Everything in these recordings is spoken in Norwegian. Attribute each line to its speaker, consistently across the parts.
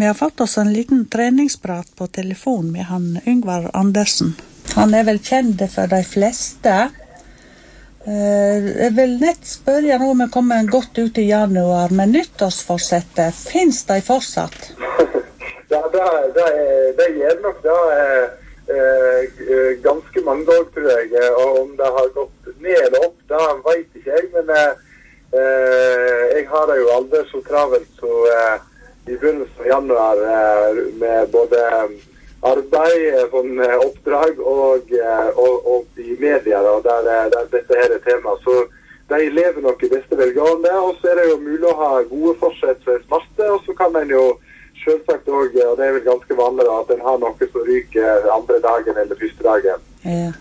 Speaker 1: Vi har fått oss en liten treningsprat på telefon med han Yngvar Andersen. Han vel kjent for de fleste. Jeg vil nett spørre nå om vi kommer godt ut I januar, men nyttårsforsettet, finnes de fortsatt?
Speaker 2: Ja, det gjør nok da ganske mange år, tror jeg. Og om det har gått ned eller opp, da vet ikke jeg, men jeg har det jo aldri så travelt så I begynnelsen av januar med både arbeid, sånn oppdrag og I media, der dette her tema. Så de lever nok I beste velgående, og så det jo mulig å ha gode forsett for smarte, og så kan en jo selvsagt også, og det vel ganske vanlig da, at en har noe som ryker andre dagen eller første dagen.
Speaker 1: Ja.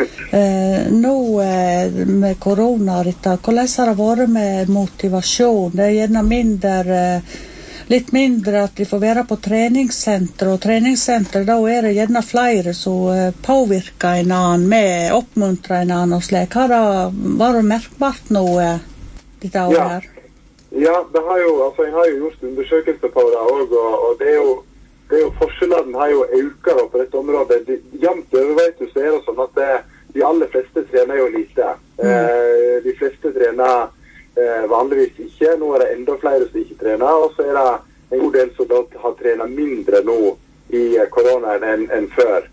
Speaker 1: Nå med korona, Rita, hvordan har det vært med motivasjon? Det gjerne litt mindre at de får være på treningssenter, og treningssenter, da det gjerne flere som påvirker en annen, med oppmuntrer en annen og slik. Har det vært merkbart noe dette året her?
Speaker 2: Ja, jeg har jo gjort undersøkelser på det også, og det jo forskjellene har jo øket på dette området. Jevnt overveit så det sånn at de aller fleste trener jo lite. De fleste trener vanligvis ikke. Nå det enda flere som ikke trener, og så det en god del som da har trenet mindre nå I koronaen enn før.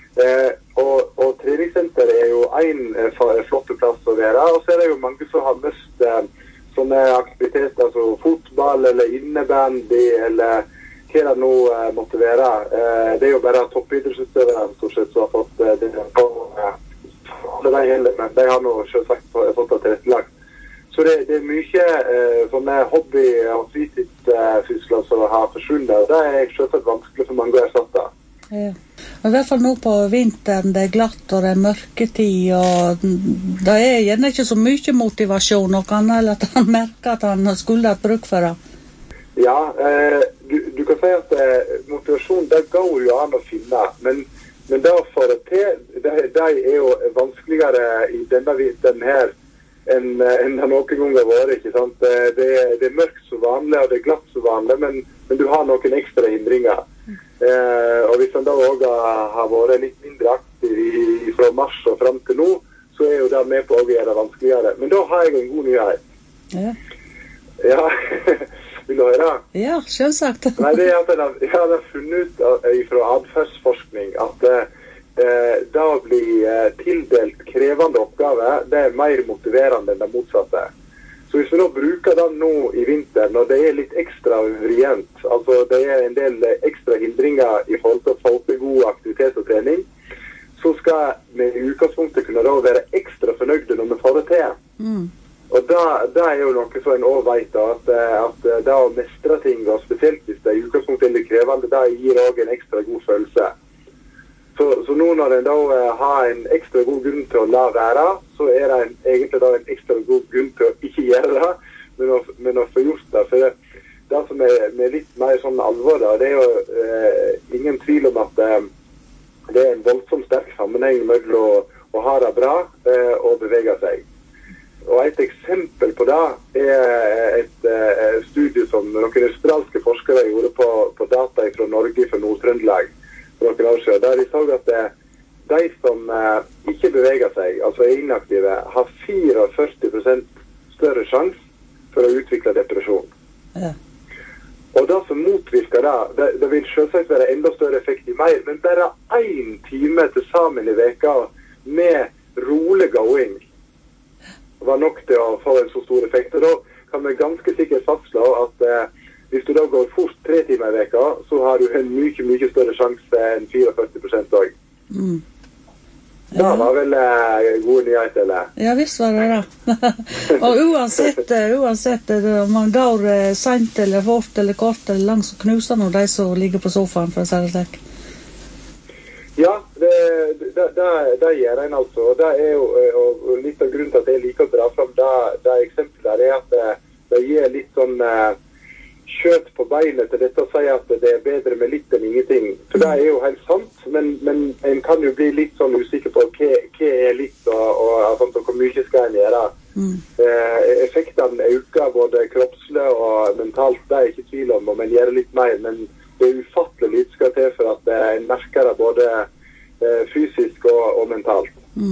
Speaker 2: Og treningssenter jo en flott plass å være, og så det jo mange som har møtt sånne aktiviteter, altså fotball eller innebandy eller hva det nå måtte være. Det jo bare toppidrettsutøvere stort sett som har fått det på alle de heller, men de har nå selvsagt fått det tilrettelagt. Så det mye sånne hobby- og fritidssysler som har forsvunnet, og det selvsagt vanskelig for mange å erstatte.
Speaker 1: Ja. I hvert fall nå på vinteren, det glatt og det mørketid, og det gjerne ikke så mye motivasjon, og kan heller at han merker at han skulle ha bruk for det.
Speaker 2: Ja, du kan si at motivasjon, det går jo an å finne, men det å få det til, det jo vanskeligere I denne vinteren her enn det noen gang har vært, ikke sant? Det mørkt så vanlig, og det glatt så vanlig, men du har noen ekstra hindringer. Og hvis han da også har vært litt mindre aktiv fra mars og frem til nå, så jo det med på å gjøre det vanskeligere. Men da har jeg en god nyhet.
Speaker 1: Ja.
Speaker 2: Ja, vil du høre?
Speaker 1: Ja, selvsagt.
Speaker 2: Nei, det at jeg har funnet ut fra adferdsforskning at det å bli tildelt krevende oppgaver, det mer motiverende enn det motsatte. Så hvis vi nå bruker den nå I vinter, når det litt ekstra vrient, altså det en del ekstra hindringer I forhold til å få til god aktivitet og trening, så skal vi I utgangspunktet kunne da være ekstra fornøyde når vi får det til. Og det jo noe som en også vet, at det å mestre ting, og spesielt hvis det I utgangspunktet litt krevende, det gir også en ekstra god følelse. Så nå når en da har en ekstra god grunn til å la være, så det egentlig da en ekstra god grunn til å ikke gjøre det, men å få gjort det. For det som med litt mer sånn alvor, da, det jo ingen tvil om at det en voldsomt sterk sammenheng mellom å ha det bra og bevege seg. Og et eksempel på det et studie som noen australske forskere gjorde på data fra Norge for Nord-Trøndelag for noen år siden, der de så at de som ikke beveger seg, altså inaktive, har 44% større sjans for å utvikle depresjon.
Speaker 1: Ja.
Speaker 2: Og det som motvirker det vil selvsagt være enda større effekt I mer, men bare 1 time til sammen I veka med rolig going var nok til å få en så stor effekt. Og da kan vi ganske sikkert fastslå at hvis du da går fort 3 timer I veka, så har du en mye større sjanse enn 44% også. Ja. Det var vel gode nyheter, eller?
Speaker 1: Ja, visst var det da. Og uansett om man går sent eller fort eller kort eller langt, så knuser nå de som ligger på sofaen, for å si det slik.
Speaker 2: Ja, det gjør en altså. Og det jo og litt av grunnen til at jeg liker å dra frem det eksempelet der at det gir litt sånn kjøtt på beinet til dette å si at det bedre med litt enn ingenting. For det jo helt sant, men en kan jo bli litt sånn usikker på hva litt, og hvor mye skal en gjøre. Effektene øker både kroppslig og mentalt, det ikke tvil om en gjør litt mer, men det ufattelig litt skal til for at en merker det både fysisk og mentalt.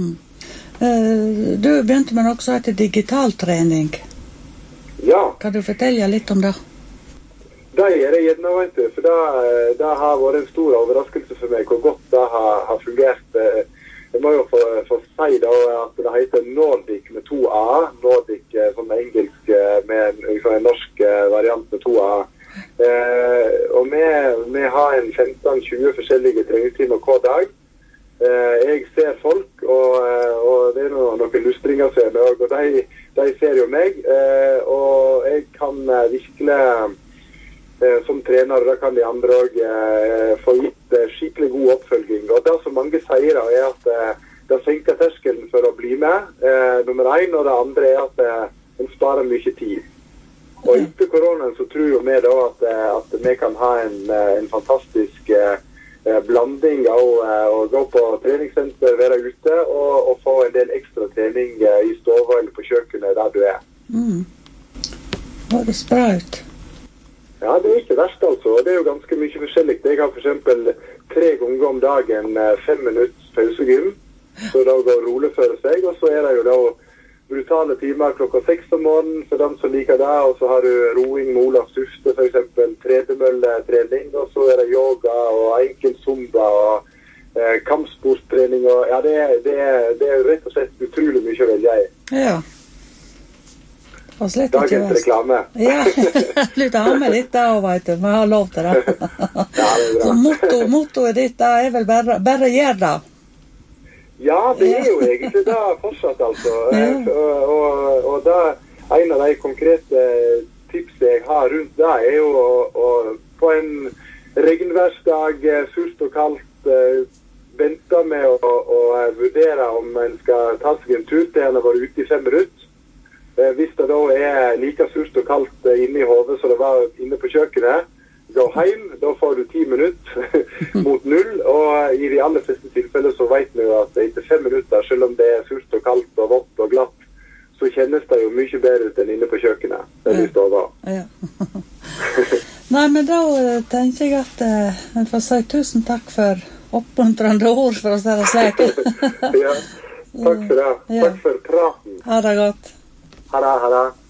Speaker 1: Du begynte med noe som heter digital trening.
Speaker 2: Ja.
Speaker 1: Kan du fortelle litt om det?
Speaker 2: Det gjør jeg gjerne, vet du, for det har vært en stor overraskelse for meg hvor godt det har fungert. Jeg må jo få si da at det heter Nordic med 2A, Nordic som engelsk med en norsk variant med 2A. Og vi har en 15-20 forskjellige treningstimer hver dag. Jeg ser folk, og det noen lustringer ser meg også, og de ser jo meg, og jeg kan virkelig som trener, og da kan de andre også få gitt skikkelig god oppfølging. Og det som mange sier da, at det senker terskelen for å bli med, nummer 1, og det andre at en sparer mye tid. Og etter koronaen så tror jo vi da at vi kan ha en fantastisk blanding av å gå på treningssenter, være ute og få en del ekstra trening i stova eller på kjøkkenet der du er.
Speaker 1: Det bra ut.
Speaker 2: Ja, det ikke verst altså. Det jo ganske mye forskjellig. Jeg har for eksempel 3 ganger om dagen 5 minutts pausegym, så da går rolig for seg, og så det jo da brutale timer klokka 6 om morgenen for dem som liker det, og så har du roing med Olav Sufte, for eksempel tredemølletrening, og så det yoga og enkel zumba og kampsportstrening, og ja, det jo rett og slett utrolig mye å velge i.
Speaker 1: Ja.
Speaker 2: Dagens reklame.
Speaker 1: Ja, litt av med litt da, vet du, vi har lov til det.
Speaker 2: Ja, det bra.
Speaker 1: Så mottoet ditt da vel bare gjør det.
Speaker 2: Ja, det jo egentlig det fortsatt, altså. Og da, en av de konkrete tips jeg har rundt det jo å på en regnværsdag, surt og kaldt, vente med å vurdere om en skal ta seg en tur til en har vært ute i 5 minutter. Hvis det da like surt og kaldt inne i hodet som det var inne på kjøkkenet, gå hjem, da får du 10 minutter mot 0, og i de aller fleste tilfeller så vet vi jo at etter 5 minutter, selv om det surt og kaldt og vått og glatt, så kjennes det jo mye bedre ut enn inne på kjøkkenet, der vi står da.
Speaker 1: Ja. Nei, men da tenker jeg at jeg får si tusen takk for oppmuntrende ord, for å si det slik.
Speaker 2: Ja, takk for det. Takk for praten.
Speaker 1: Ha det godt.
Speaker 2: Ha det.